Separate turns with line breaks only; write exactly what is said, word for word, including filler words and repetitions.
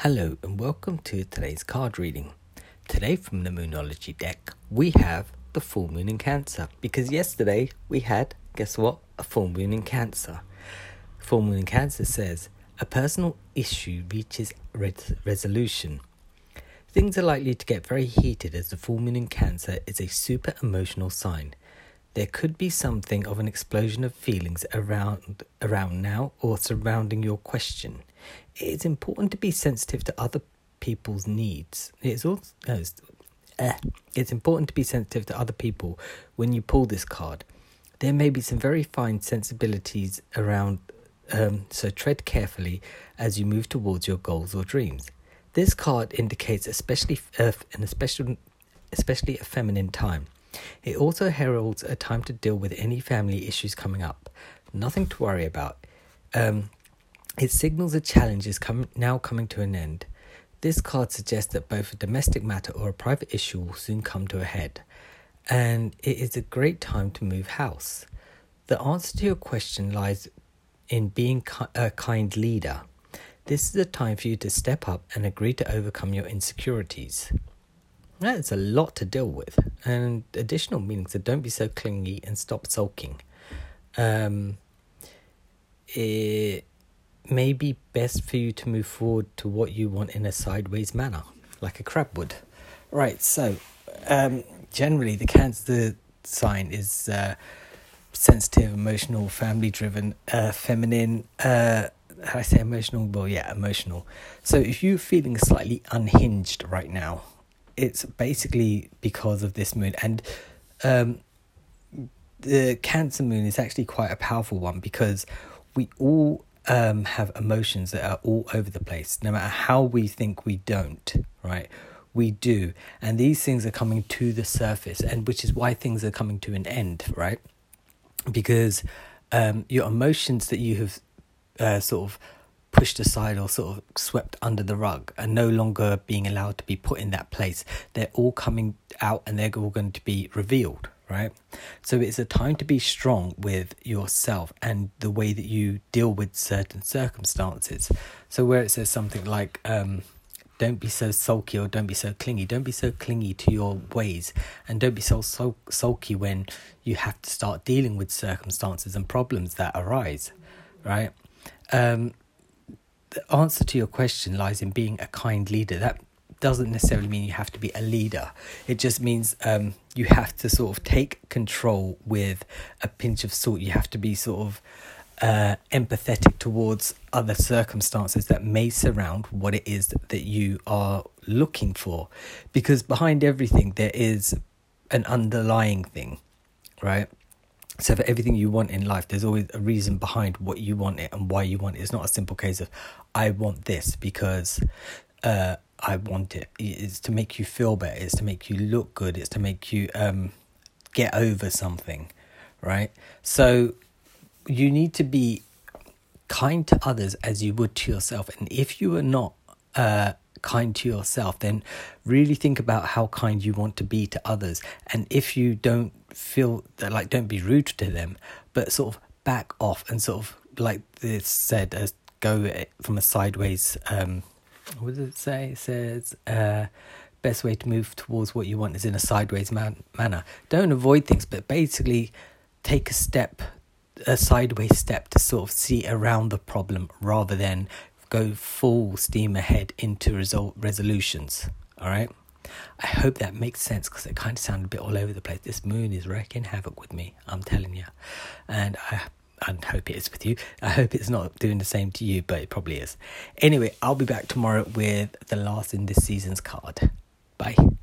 Hello and welcome to today's card reading. Today from the Moonology deck, we have the full moon in Cancer. Because yesterday we had, guess what, a full moon in Cancer. Full moon in Cancer says, a personal issue reaches res- resolution. Things are likely to get very heated as the full moon in Cancer is a super emotional sign. There could be something of an explosion of feelings around around now or surrounding your question. It is important to be sensitive to other people's needs. It is also, no, it's, eh, it's important to be sensitive to other people when you pull this card. There may be some very fine sensibilities around, um, so tread carefully as you move towards your goals or dreams. This card indicates especially uh, an especially, especially a feminine time. It also heralds a time to deal with any family issues coming up. Nothing to worry about. Um, it signals a challenge is com- now coming to an end. This card suggests that both a domestic matter or a private issue will soon come to a head. And it is a great time to move house. The answer to your question lies in being ki- a kind leader. This is a time for you to step up and agree to overcome your insecurities. That's a lot to deal with. And additional meanings are don't be so clingy and stop sulking. Um, it may be best for you to move forward to what you want in a sideways manner, like a crab would. Right, so um, generally the Cancer sign is uh, sensitive, emotional, family-driven, uh, feminine. Uh, how do I say emotional? Well, yeah, emotional. So if you're feeling slightly unhinged right now, it's basically because of this moon. And um, the Cancer moon is actually quite a powerful one because we all um, have emotions that are all over the place. No matter how we think we don't, right? We do. And these things are coming to the surface, and which is why things are coming to an end, right? Because um, your emotions that you have uh, sort of pushed aside or sort of swept under the rug are no longer being allowed to be put in that place. They're all coming out and they're all going to be revealed, right? So it's a time to be strong with yourself and the way that you deal with certain circumstances. So where it says something like, um, don't be so sulky or don't be so clingy. Don't be so clingy to your ways, and don't be so sul- sulky when you have to start dealing with circumstances and problems that arise, right? Um, The answer to your question lies in being a kind leader. That doesn't necessarily mean you have to be a leader. It just means um, you have to sort of take control with a pinch of salt. You have to be sort of uh, empathetic towards other circumstances that may surround what it is that you are looking for. Because behind everything, there is an underlying thing, right? So for everything you want in life, there's always a reason behind what you want it and why you want it. It's not a simple case of, I want this because uh, I want it. It's to make you feel better. It's to make you look good. It's to make you um, get over something, right? So you need to be kind to others as you would to yourself. And if you are not uh, kind to yourself, then really think about how kind you want to be to others. And if you don't feel that, like, don't be rude to them, but sort of back off and sort of, like this said, as go from a sideways, um, what does it say? It says, uh, best way to move towards what you want is in a sideways man- manner. Don't avoid things, but basically take a step, a sideways step to sort of see around the problem rather than go full steam ahead into resol- resolutions, all right? I hope that makes sense because it kind of sounded a bit all over the place. This moon is wreaking havoc with me, I'm telling you. And I, I hope it is with you. I hope it's not doing the same to you, but it probably is. Anyway, I'll be back tomorrow with the last in this season's card. Bye.